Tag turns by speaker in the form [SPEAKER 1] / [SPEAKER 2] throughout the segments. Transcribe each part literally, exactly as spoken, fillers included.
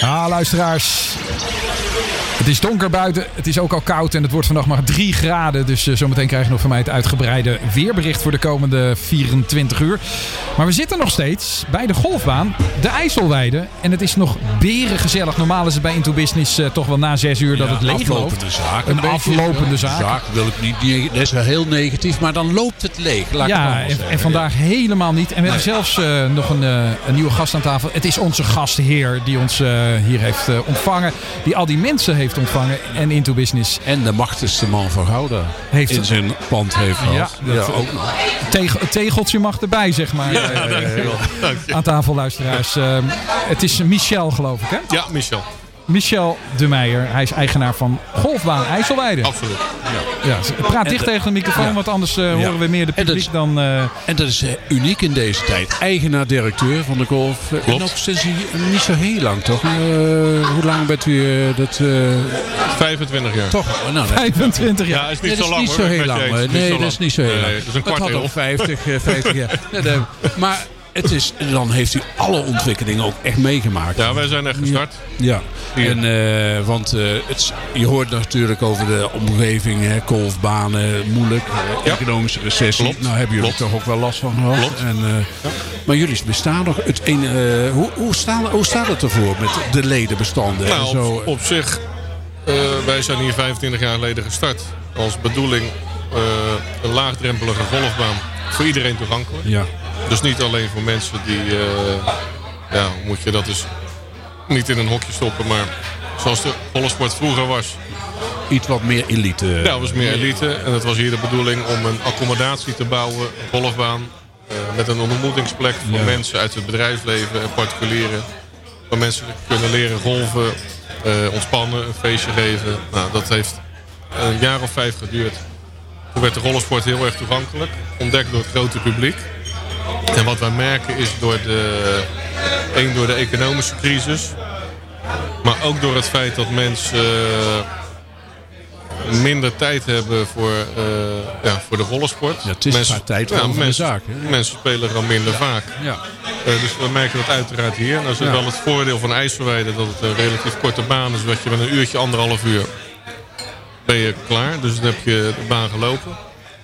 [SPEAKER 1] Ah, luisteraars. Het is donker buiten, het is ook al koud en het wordt vannacht maar drie graden. Dus uh, zometeen krijg je nog van mij het uitgebreide weerbericht voor de komende vierentwintig uur. Maar we zitten nog steeds bij de golfbaan, de IJsselweide. En het is nog berengezellig. Normaal is het bij Into Business uh, toch wel na zes uur dat
[SPEAKER 2] ja,
[SPEAKER 1] het leeg loopt.
[SPEAKER 2] Zaak,
[SPEAKER 1] een,
[SPEAKER 2] een
[SPEAKER 1] aflopende
[SPEAKER 2] beetje,
[SPEAKER 1] zaak.
[SPEAKER 2] zaak wil ik niet, die, dat is wel heel negatief, maar dan loopt het leeg. Laat
[SPEAKER 1] ja,
[SPEAKER 2] ik
[SPEAKER 1] en, en vandaag helemaal niet. En we nee. hebben zelfs uh, nog een, uh, een nieuwe gast aan tafel. Het is onze gastheer die ons uh, hier heeft uh, ontvangen. Die al die mensen heeft ontvangen. En Into Business.
[SPEAKER 2] En de machtigste man van Gouda heeft in zijn pand heeft gehad.
[SPEAKER 1] Ja, dat ja, ook nog. Tegel, het tegeltje mag erbij, zeg maar.
[SPEAKER 3] Ja, ja, dankjewel. Dankjewel.
[SPEAKER 1] Aan tafel, luisteraars. Uh, het is Michel, geloof ik, hè?
[SPEAKER 3] Ja, Michel.
[SPEAKER 1] Michel de Meijer. Hij is eigenaar van Golfbaan IJsselweide.
[SPEAKER 3] Absoluut.
[SPEAKER 1] Ja. Ja, praat dicht tegen de microfoon, ja. want anders uh, horen ja. we meer de publiek
[SPEAKER 2] en dat,
[SPEAKER 1] dan... Uh...
[SPEAKER 2] En dat is uh, uniek in deze tijd. Eigenaar-directeur van de golf. Uh, en ook sinds uh, niet zo heel lang, toch? Uh, hoe lang bent u uh, dat... Uh...
[SPEAKER 3] vijfentwintig jaar.
[SPEAKER 2] Toch? Nou,
[SPEAKER 1] vijfentwintig jaar.
[SPEAKER 3] Ja, is niet
[SPEAKER 2] nee,
[SPEAKER 3] zo lang,
[SPEAKER 2] dat is niet
[SPEAKER 3] hoor,
[SPEAKER 2] zo heel lang. Nee, dat is niet zo heel lang.
[SPEAKER 3] Dat is een kwart eeuw.
[SPEAKER 2] vijftig, uh, vijftig jaar. Nee, nee. Maar... Het is, dan heeft u alle ontwikkelingen ook echt meegemaakt.
[SPEAKER 3] Ja, wij zijn echt gestart.
[SPEAKER 2] Ja, ja. En, uh, want uh, het, je hoort natuurlijk over de omgeving, hè, golfbanen, moeilijk, uh, ja. economische recessie.
[SPEAKER 3] Klopt.
[SPEAKER 2] Nou hebben jullie
[SPEAKER 3] Klopt.
[SPEAKER 2] toch ook wel last van gehad.
[SPEAKER 3] Klopt.
[SPEAKER 2] En, uh, ja. Maar jullie bestaan nog. Het een, uh, hoe, hoe, staan, hoe staat het ervoor met de ledenbestanden?
[SPEAKER 3] Nou,
[SPEAKER 2] en zo?
[SPEAKER 3] op, op zich, uh, wij zijn hier vijfentwintig jaar geleden gestart. Als bedoeling uh, een laagdrempelige golfbaan voor iedereen toegankelijk.
[SPEAKER 2] Ja.
[SPEAKER 3] Dus niet alleen voor mensen die, uh, ja, hoe moet je dat dus niet in een hokje stoppen, maar zoals de golfsport vroeger was.
[SPEAKER 2] Iets wat meer elite.
[SPEAKER 3] Ja, het was meer elite. En het was hier de bedoeling om een accommodatie te bouwen, een golfbaan, uh, met een ontmoetingsplek voor ja. mensen uit het bedrijfsleven en particulieren. Waar mensen kunnen leren golven, uh, ontspannen, een feestje geven. Nou, dat heeft een jaar of vijf geduurd. Toen werd de golfsport heel erg toegankelijk, ontdekt door het grote publiek. En wat wij merken is door de, één, door de economische crisis, maar ook door het feit dat mensen uh, minder tijd hebben voor, uh, ja, voor de rollensport.
[SPEAKER 2] Ja, het is
[SPEAKER 3] mensen,
[SPEAKER 2] tijd
[SPEAKER 3] ja,
[SPEAKER 2] voor
[SPEAKER 3] mensen,
[SPEAKER 2] de zaak. Hè?
[SPEAKER 3] Mensen spelen gewoon minder vaak.
[SPEAKER 2] Ja.
[SPEAKER 3] Uh, dus we merken dat uiteraard hier. Nou is het ja. wel het voordeel van IJsselweide dat het een relatief korte baan is. Wat je met een uurtje, anderhalf uur ben je klaar. Dus dan heb je de baan gelopen.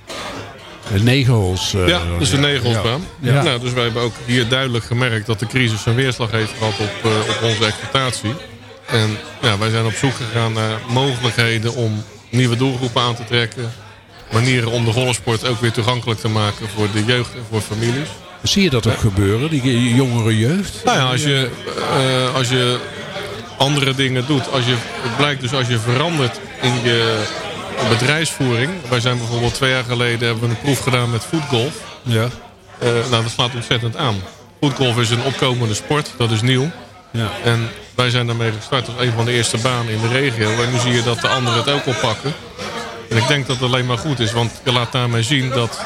[SPEAKER 2] De negen holes. Uh,
[SPEAKER 3] ja, dus de negen holesbaan.
[SPEAKER 2] Ja. Ja.
[SPEAKER 3] Nou, dus wij hebben ook hier duidelijk gemerkt dat de crisis een weerslag heeft gehad op, uh, op onze exploitatie. En ja, wij zijn op zoek gegaan naar mogelijkheden om nieuwe doelgroepen aan te trekken. Manieren om de golfsport ook weer toegankelijk te maken voor de jeugd en voor families.
[SPEAKER 2] Zie je dat ook ja. gebeuren, die jongere jeugd?
[SPEAKER 3] Nou ja, als je, uh, als je andere dingen doet. Als je, het blijkt dus als je verandert in je bedrijfsvoering. Wij zijn bijvoorbeeld twee jaar geleden hebben we een proef gedaan met voetgolf.
[SPEAKER 2] Ja.
[SPEAKER 3] Uh, nou, dat slaat ontzettend aan. Voetgolf is een opkomende sport, dat is nieuw.
[SPEAKER 2] Ja.
[SPEAKER 3] En wij zijn daarmee gestart als een van de eerste banen in de regio. En nu zie je dat de anderen het ook oppakken. En ik denk dat het alleen maar goed is, want je laat daarmee zien dat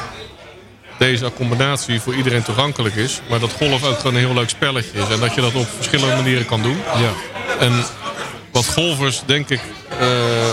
[SPEAKER 3] deze accommodatie voor iedereen toegankelijk is. Maar dat golf ook gewoon een heel leuk spelletje is. En dat je dat op verschillende manieren kan doen.
[SPEAKER 2] Ja.
[SPEAKER 3] En wat golfers, denk ik, uh,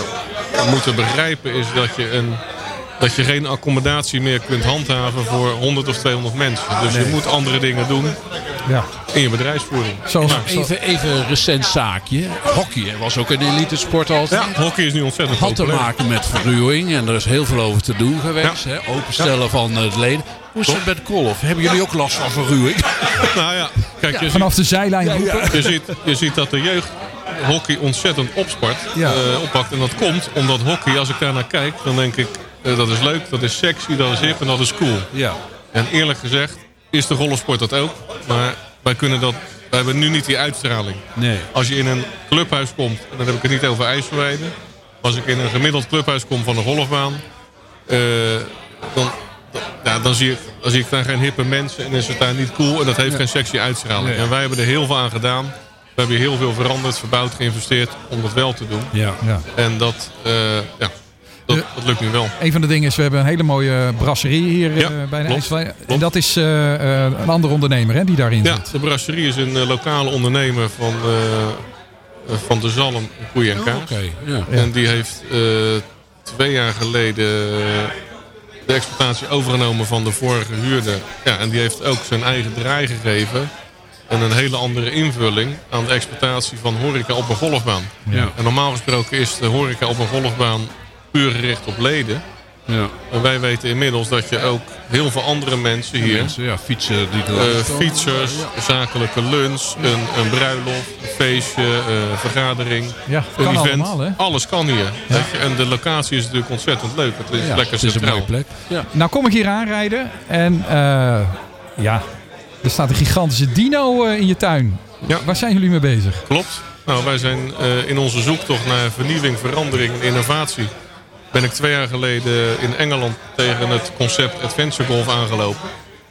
[SPEAKER 3] moeten begrijpen is dat je, een, dat je geen accommodatie meer kunt handhaven voor honderd of tweehonderd mensen. Dus nee. je moet andere dingen doen ja. in je bedrijfsvoering.
[SPEAKER 2] Zo, ja. even, even een recent zaakje. Hockey was ook een elite sport altijd.
[SPEAKER 3] Ja, hockey is nu ontzettend
[SPEAKER 2] Had
[SPEAKER 3] populair.
[SPEAKER 2] te maken met verruwing en er is heel veel over te doen geweest.
[SPEAKER 3] Ja.
[SPEAKER 2] Hè? Openstellen ja. van het leden. Hoe is het met golf? Hebben jullie ook last van verruwing?
[SPEAKER 3] Nou ja, kijk,
[SPEAKER 1] ja,
[SPEAKER 3] je
[SPEAKER 1] vanaf
[SPEAKER 3] ziet,
[SPEAKER 1] de zijlijn roepen.
[SPEAKER 3] Ja, ja. Je, ziet, je ziet dat de jeugd hockey ontzettend opspart, ja. uh, oppakt. En dat komt omdat hockey, als ik daar naar kijk, dan denk ik, uh, dat is leuk, dat is sexy, dat is hip en dat is cool.
[SPEAKER 2] Ja.
[SPEAKER 3] En eerlijk gezegd is de golfsport dat ook. Maar wij kunnen dat, wij hebben nu niet die uitstraling.
[SPEAKER 2] Nee.
[SPEAKER 3] Als je in een clubhuis komt, en dan heb ik het niet over IJsselweide. Als ik in een gemiddeld clubhuis kom van een golfbaan, uh, dan, ja, dan, zie ik, dan zie ik daar geen hippe mensen en is het daar niet cool. En dat heeft ja. geen sexy uitstraling. Nee. En wij hebben er heel veel aan gedaan. We hebben heel veel veranderd, verbouwd, geïnvesteerd om dat wel te doen.
[SPEAKER 2] Ja. Ja.
[SPEAKER 3] En dat, uh, ja, dat, dat lukt nu wel.
[SPEAKER 1] Een van de dingen is, we hebben een hele mooie brasserie hier
[SPEAKER 3] ja,
[SPEAKER 1] uh, bij de IJsselweide.
[SPEAKER 3] klopt.
[SPEAKER 1] En dat is uh, uh, een andere ondernemer hè, die daarin
[SPEAKER 3] ja,
[SPEAKER 1] zit.
[SPEAKER 3] De brasserie is een uh, lokale ondernemer van, uh, van de Zalm, Koeien en Kaas.
[SPEAKER 2] Oh, okay. ja.
[SPEAKER 3] En die heeft uh, twee jaar geleden de exploitatie overgenomen van de vorige huurder. Ja, en die heeft ook zijn eigen draai gegeven En een hele andere invulling aan de exploitatie van horeca op een golfbaan.
[SPEAKER 2] Ja.
[SPEAKER 3] En normaal gesproken is de horeca op een golfbaan puur gericht op leden.
[SPEAKER 2] Ja.
[SPEAKER 3] En wij weten inmiddels dat je ook heel veel andere mensen hier...
[SPEAKER 2] Mensen, ja, fietsen, die
[SPEAKER 3] uh, fietsers, zakelijke lunch, een, een bruiloft, een feestje, uh, vergadering,
[SPEAKER 1] Ja,
[SPEAKER 3] een
[SPEAKER 1] kan
[SPEAKER 3] event.
[SPEAKER 1] allemaal, hè?
[SPEAKER 3] Alles kan hier. Ja. Weet je? En de locatie is natuurlijk ontzettend leuk. Het is
[SPEAKER 2] Ja,
[SPEAKER 3] lekker
[SPEAKER 2] het is een
[SPEAKER 3] centraal.
[SPEAKER 2] mooie plek. Ja.
[SPEAKER 1] Nou kom ik hier aanrijden en uh, ja, er staat een gigantische dino uh, in je tuin.
[SPEAKER 3] Ja.
[SPEAKER 1] Waar zijn jullie mee bezig?
[SPEAKER 3] Klopt. Nou, wij zijn uh, in onze zoektocht naar vernieuwing, verandering en innovatie... ben ik twee jaar geleden in Engeland tegen het concept Adventure Golf aangelopen.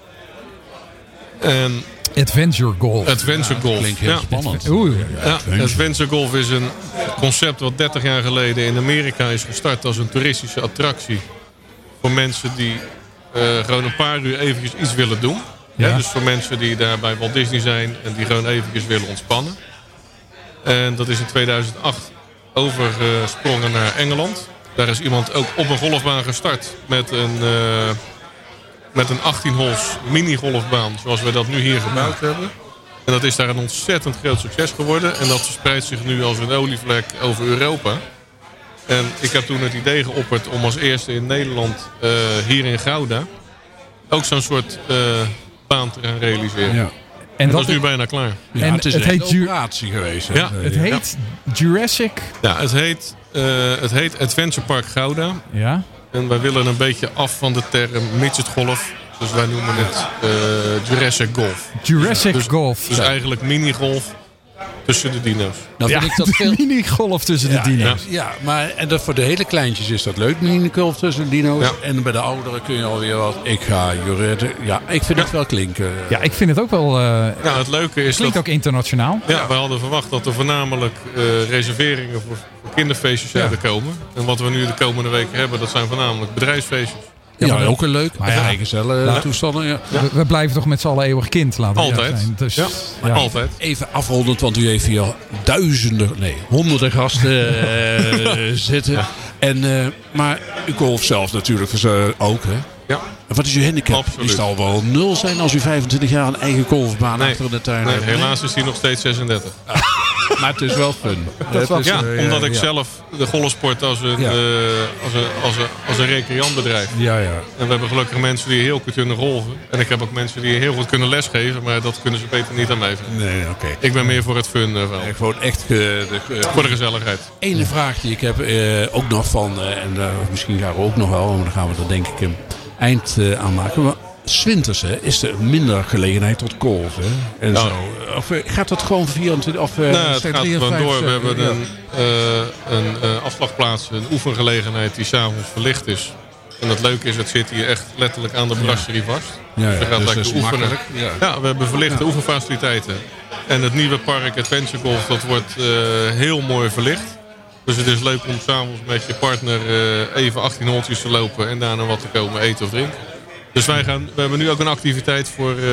[SPEAKER 3] En
[SPEAKER 1] Adventure Golf.
[SPEAKER 3] Adventure Golf.
[SPEAKER 2] Klinkt heel
[SPEAKER 3] ja.
[SPEAKER 2] spannend.
[SPEAKER 1] Oeh.
[SPEAKER 3] Ja, Adventure Golf is een concept wat dertig jaar geleden in Amerika is gestart als een toeristische attractie. Voor mensen die uh, gewoon een paar uur eventjes iets willen doen.
[SPEAKER 1] Ja.
[SPEAKER 3] Ja, dus voor mensen die daar bij Walt Disney zijn en die gewoon eventjes willen ontspannen. En dat is in tweeduizend acht overgesprongen naar Engeland. Daar is iemand ook op een golfbaan gestart met een, uh, met een achttien holes mini-golfbaan. Zoals we dat nu hier gebouwd hebben. En dat is daar een ontzettend groot succes geworden. En dat verspreidt zich nu als een olievlek over Europa. En ik heb toen het idee geopperd om als eerste in Nederland, uh, hier in Gouda, ook zo'n soort uh, baan te gaan realiseren.
[SPEAKER 2] Ja.
[SPEAKER 1] En
[SPEAKER 3] dat
[SPEAKER 1] dat
[SPEAKER 3] is nu bijna klaar.
[SPEAKER 2] Ja,
[SPEAKER 1] En
[SPEAKER 2] het is
[SPEAKER 1] het
[SPEAKER 2] een
[SPEAKER 1] heet
[SPEAKER 2] hele
[SPEAKER 1] Ju-
[SPEAKER 2] operatie geweest. hè.
[SPEAKER 3] Ja,
[SPEAKER 1] Het heet Jurassic.
[SPEAKER 3] Ja, het heet, uh, het heet Adventure Park Gouda.
[SPEAKER 1] Ja.
[SPEAKER 3] En wij willen een beetje af van de term midget golf. Dus wij noemen het uh, Jurassic Golf.
[SPEAKER 1] Jurassic
[SPEAKER 3] Dus-
[SPEAKER 1] Golf.
[SPEAKER 3] Dus eigenlijk minigolf tussen de dino's.
[SPEAKER 2] Nou
[SPEAKER 1] Ja,
[SPEAKER 2] vind ik dat
[SPEAKER 1] de
[SPEAKER 2] veel...
[SPEAKER 1] mini-golf tussen
[SPEAKER 2] Ja,
[SPEAKER 1] de dino's.
[SPEAKER 2] Ja, maar en dat voor de hele kleintjes is dat leuk, mini-golf tussen de dino's.
[SPEAKER 3] Ja.
[SPEAKER 2] En bij de ouderen kun je alweer wat. Ik ga jureren. Ja, ik vind het wel klinken.
[SPEAKER 1] Ja, ik vind het ook wel... uh,
[SPEAKER 3] Ja, het leuke is
[SPEAKER 1] klinkt
[SPEAKER 3] dat...
[SPEAKER 1] ook internationaal.
[SPEAKER 3] Ja, we hadden verwacht dat er voornamelijk uh, reserveringen voor, voor kinderfeestjes zouden komen. En wat we nu de komende weken hebben, dat zijn voornamelijk bedrijfsfeestjes.
[SPEAKER 2] Ja,
[SPEAKER 1] maar dat-
[SPEAKER 2] ook een leuk.
[SPEAKER 1] Maar ja.
[SPEAKER 2] Vrijgezellen
[SPEAKER 1] Ja.
[SPEAKER 2] toestanden. Ja.
[SPEAKER 1] We, we blijven toch met z'n allen eeuwig kind, laten we
[SPEAKER 3] Altijd.
[SPEAKER 1] eerlijk zijn. Dus,
[SPEAKER 3] Ja,
[SPEAKER 1] ja.
[SPEAKER 3] altijd.
[SPEAKER 2] Even afrondend, want u heeft hier duizenden, nee, honderden gasten uh, zitten. En, uh, maar u golf zelf natuurlijk dus, uh, ook, hè?
[SPEAKER 3] Ja.
[SPEAKER 2] En wat is uw handicap?
[SPEAKER 3] Absoluut.
[SPEAKER 2] Is het al wel nul zijn als u vijfentwintig jaar een eigen golfbaan
[SPEAKER 3] Nee.
[SPEAKER 2] achter in de tuin
[SPEAKER 3] Nee,
[SPEAKER 2] hebt?
[SPEAKER 3] helaas is die nog steeds zesendertig.
[SPEAKER 2] Maar het is wel fun. Het
[SPEAKER 1] wel-
[SPEAKER 2] is,
[SPEAKER 3] Ja,
[SPEAKER 2] uh,
[SPEAKER 3] omdat ik
[SPEAKER 2] ja.
[SPEAKER 3] zelf de golfsport als een,
[SPEAKER 2] Ja.
[SPEAKER 3] uh, als een, als een, als een recreant bedrijf.
[SPEAKER 2] Ja, ja.
[SPEAKER 3] En we hebben gelukkig mensen die heel goed kunnen golven. En ik heb ook mensen die heel goed kunnen lesgeven. Maar dat kunnen ze beter niet aan mij vinden.
[SPEAKER 2] Nee, oké. Okay.
[SPEAKER 3] Ik ben meer voor het fun ervan.
[SPEAKER 2] Gewoon echt uh, de, uh,
[SPEAKER 3] Voor de gezelligheid.
[SPEAKER 2] Ene vraag die ik heb uh, ook nog van, uh, en uh, misschien gaan we ook nog wel, maar dan gaan we er denk ik een eind uh, aan maken. Maar 's winters hè, is er minder gelegenheid tot golven. En
[SPEAKER 3] Ja.
[SPEAKER 2] zo. Of uh, gaat dat gewoon vierentwintig of uh,
[SPEAKER 3] Nou, het
[SPEAKER 2] zijn
[SPEAKER 3] gaat
[SPEAKER 2] drie en
[SPEAKER 3] gewoon
[SPEAKER 2] vijf,
[SPEAKER 3] door. We
[SPEAKER 2] uh,
[SPEAKER 3] hebben
[SPEAKER 2] ja.
[SPEAKER 3] een, uh, een uh, afslagplaats, een oefengelegenheid die s'avonds verlicht is. En het leuke is, het zit hier echt letterlijk aan de brasserie vast.
[SPEAKER 2] Ja, ja,
[SPEAKER 3] Je gaat
[SPEAKER 2] dus
[SPEAKER 3] lekker
[SPEAKER 2] dat is
[SPEAKER 3] oefenen.
[SPEAKER 2] makkelijk. Ja.
[SPEAKER 3] Ja, we hebben verlichte oefenfaciliteiten. En het nieuwe park Adventure Golf, dat wordt uh, heel mooi verlicht. Dus het is leuk om s'avonds met je partner uh, even achttien holtjes te lopen en daarna wat te komen eten of drinken. Dus wij gaan, we hebben nu ook een activiteit voor, uh,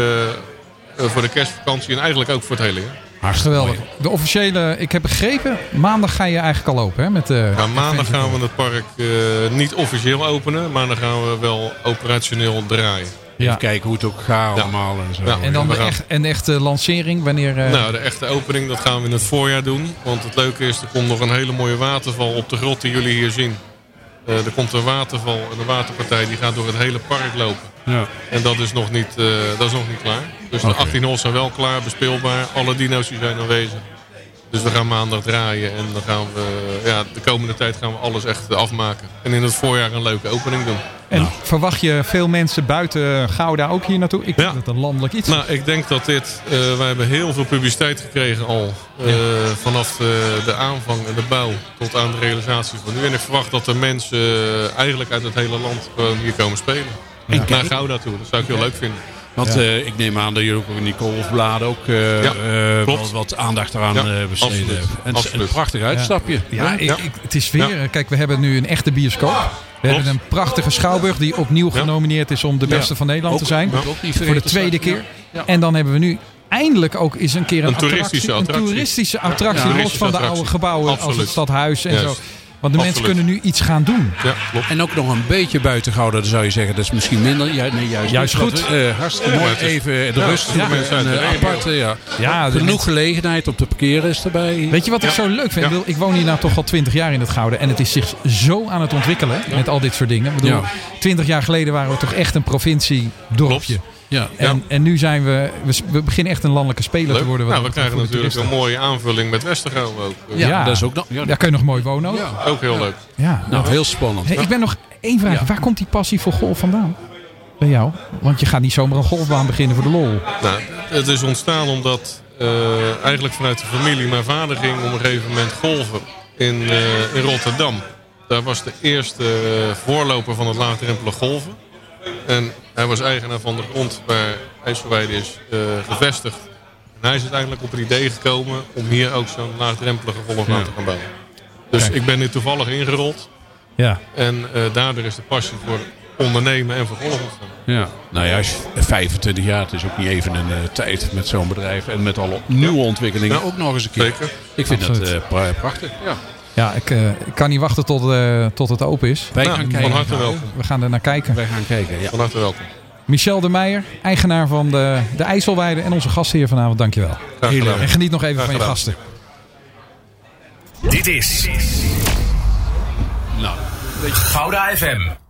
[SPEAKER 3] uh, voor de kerstvakantie en eigenlijk ook voor het hele jaar.
[SPEAKER 2] Hartstikke
[SPEAKER 1] Geweldig.
[SPEAKER 2] mooi.
[SPEAKER 1] De officiële, ik heb begrepen, maandag ga je eigenlijk al lopen. Hè, met, uh,
[SPEAKER 3] Ja, maandag gaan we het park uh, niet officieel openen, maar dan gaan we wel operationeel draaien.
[SPEAKER 1] Ja.
[SPEAKER 2] Even kijken hoe het ook gaat
[SPEAKER 3] Ja.
[SPEAKER 2] allemaal en zo.
[SPEAKER 3] Ja.
[SPEAKER 1] En dan
[SPEAKER 3] we
[SPEAKER 1] de
[SPEAKER 3] gaan-
[SPEAKER 1] echt, een echte lancering, wanneer... uh,
[SPEAKER 3] Nou, de echte opening dat gaan we in het voorjaar doen. Want het leuke is, er komt nog een hele mooie waterval op de grot die jullie hier zien. Uh, er komt een waterval en een waterpartij die gaat door het hele park lopen.
[SPEAKER 2] Ja.
[SPEAKER 3] En dat is nog niet, uh, dat is nog niet klaar. Dus de
[SPEAKER 2] Oké.
[SPEAKER 3] achttien holes zijn wel klaar, bespeelbaar. Alle dino's die zijn aanwezig. Dus we gaan maandag draaien en dan gaan we, ja, de komende tijd gaan we alles echt afmaken. En in het voorjaar een leuke opening doen.
[SPEAKER 1] En verwacht je veel mensen buiten Gouda ook hier naartoe? Ik
[SPEAKER 3] Ja.
[SPEAKER 1] vind het een landelijk iets.
[SPEAKER 3] Nou, ik denk dat dit, uh, wij hebben heel veel publiciteit gekregen al. Uh, vanaf de, de aanvang en de bouw tot aan de realisatie van nu. En ik verwacht dat er mensen uh, eigenlijk uit het hele land gewoon hier komen spelen.
[SPEAKER 2] Ja.
[SPEAKER 3] Naar Gouda toe, dat zou ik heel leuk vinden.
[SPEAKER 2] Want
[SPEAKER 1] Ja.
[SPEAKER 2] uh, ik neem aan dat jullie ook in die golfbladen ook uh,
[SPEAKER 3] Ja,
[SPEAKER 2] uh,
[SPEAKER 3] klopt.
[SPEAKER 2] wat, wat aandacht eraan
[SPEAKER 3] Ja,
[SPEAKER 2] uh, besteden
[SPEAKER 3] absoluut.
[SPEAKER 2] hebben. En het is een
[SPEAKER 3] Absoluut.
[SPEAKER 2] prachtig uitstapje.
[SPEAKER 1] Ja,
[SPEAKER 2] hè?
[SPEAKER 1] ik,
[SPEAKER 3] Ja.
[SPEAKER 1] ik, het is weer...
[SPEAKER 3] Ja.
[SPEAKER 1] Kijk, we hebben nu een echte bioscoop. We hebben een prachtige Schouwburg die opnieuw
[SPEAKER 3] Ja.
[SPEAKER 1] genomineerd is om de beste
[SPEAKER 2] Ja.
[SPEAKER 1] van Nederland
[SPEAKER 2] Ook-
[SPEAKER 1] te zijn.
[SPEAKER 2] moet ook niet
[SPEAKER 1] Voor de
[SPEAKER 2] vergeten
[SPEAKER 1] tweede
[SPEAKER 2] staan.
[SPEAKER 1] keer.
[SPEAKER 2] Ja. Ja.
[SPEAKER 1] En dan hebben we nu eindelijk ook eens een keer een,
[SPEAKER 3] Een toeristische
[SPEAKER 1] attractie,
[SPEAKER 3] attractie.
[SPEAKER 1] Een toeristische attractie,
[SPEAKER 3] Ja,
[SPEAKER 1] los van de
[SPEAKER 3] toeristische
[SPEAKER 1] oude gebouwen als
[SPEAKER 3] Absoluut.
[SPEAKER 1] het stadhuis en
[SPEAKER 3] Juist.
[SPEAKER 1] zo. Want de
[SPEAKER 3] Absoluut.
[SPEAKER 1] mensen kunnen nu iets gaan doen.
[SPEAKER 3] Ja, klopt.
[SPEAKER 2] En ook nog een beetje buiten Gouda, dan zou je zeggen, dat is misschien minder. Ja, nee, juist,
[SPEAKER 1] Juist
[SPEAKER 2] niet.
[SPEAKER 1] goed.
[SPEAKER 2] Wat, uh, hartstikke
[SPEAKER 3] Ja,
[SPEAKER 2] mooi.
[SPEAKER 3] het is-
[SPEAKER 2] Even de
[SPEAKER 3] ja,
[SPEAKER 2] rust.
[SPEAKER 3] ja,
[SPEAKER 2] Ja,
[SPEAKER 3] mensen uit
[SPEAKER 2] en,
[SPEAKER 3] de
[SPEAKER 2] uh,
[SPEAKER 3] regio.
[SPEAKER 2] aparte, ja.
[SPEAKER 1] Ja, de
[SPEAKER 2] Genoeg
[SPEAKER 1] mensen-
[SPEAKER 2] gelegenheid op te parkeren is erbij.
[SPEAKER 1] Weet je wat ik
[SPEAKER 3] Ja.
[SPEAKER 1] zo leuk vind?
[SPEAKER 3] Ja.
[SPEAKER 1] Ik, wil, ik woon hier nou toch al twintig jaar in het Gouden. En het is zich zo aan het ontwikkelen met al dit soort dingen. Ik bedoel,
[SPEAKER 2] Ja.
[SPEAKER 1] twintig jaar geleden waren we toch echt een provinciedorpje.
[SPEAKER 3] Klopt.
[SPEAKER 2] Ja.
[SPEAKER 1] En, en nu zijn we, we, we beginnen echt een landelijke speler
[SPEAKER 3] Leuk.
[SPEAKER 1] te worden. wat
[SPEAKER 3] Nou, we
[SPEAKER 1] dat betreft
[SPEAKER 3] krijgen
[SPEAKER 1] voor de
[SPEAKER 3] natuurlijk een
[SPEAKER 1] toeristen.
[SPEAKER 3] mooie aanvulling met Westergouw ook.
[SPEAKER 2] Ja,
[SPEAKER 1] Ja.
[SPEAKER 2] dat is ook nog. Ja,
[SPEAKER 1] Daar kun je nog mooi wonen ook.
[SPEAKER 2] ja.
[SPEAKER 3] Ook heel leuk.
[SPEAKER 1] Ja.
[SPEAKER 2] Nou, heel spannend.
[SPEAKER 1] Hey, ik ben nog één vraag.
[SPEAKER 2] Ja.
[SPEAKER 1] Waar komt die passie voor golf vandaan? Bij jou? Want je gaat niet zomaar een golfbaan beginnen voor de lol.
[SPEAKER 3] Nou, het is ontstaan omdat uh, eigenlijk vanuit de familie mijn vader ging op een gegeven moment golven in, uh, in Rotterdam. Daar was de eerste uh, voorloper van het laagdrempelig golven. En hij was eigenaar van de grond waar IJsselweide is uh, gevestigd. En hij is uiteindelijk op het idee gekomen om hier ook zo'n laagdrempelige golfbaan
[SPEAKER 2] Ja.
[SPEAKER 3] te gaan bouwen. Dus
[SPEAKER 1] Kijk.
[SPEAKER 3] ik ben nu toevallig ingerold.
[SPEAKER 1] Ja.
[SPEAKER 3] En uh, daardoor is de passie voor ondernemen en voor golf ontstaan.
[SPEAKER 2] Ja. Nou ja, als je vijfentwintig jaar, het is ook niet even een uh, tijd met zo'n bedrijf. En met alle nieuwe ontwikkelingen
[SPEAKER 3] Ja.
[SPEAKER 2] ook nog eens een keer.
[SPEAKER 3] Zeker.
[SPEAKER 2] Ik vind
[SPEAKER 1] Absoluut.
[SPEAKER 2] dat uh, pra- prachtig. Ja.
[SPEAKER 1] Ja, ik, uh, ik kan niet wachten tot, uh, tot het open is.
[SPEAKER 2] Wij
[SPEAKER 3] Nou,
[SPEAKER 2] gaan
[SPEAKER 3] van
[SPEAKER 2] kijken.
[SPEAKER 3] harte welkom.
[SPEAKER 1] We gaan er naar kijken.
[SPEAKER 2] Wij gaan kijken, ja.
[SPEAKER 3] Van harte welkom.
[SPEAKER 1] Michel de Meijer, eigenaar van de, de IJsselweide en onze gastheer vanavond. Dankjewel.
[SPEAKER 3] Graag
[SPEAKER 2] Heel
[SPEAKER 3] gedaan.
[SPEAKER 1] En geniet nog even
[SPEAKER 3] Graag
[SPEAKER 1] van je
[SPEAKER 3] gedaan.
[SPEAKER 1] gasten.
[SPEAKER 4] Dit is
[SPEAKER 2] Nou,
[SPEAKER 4] Gouda F M.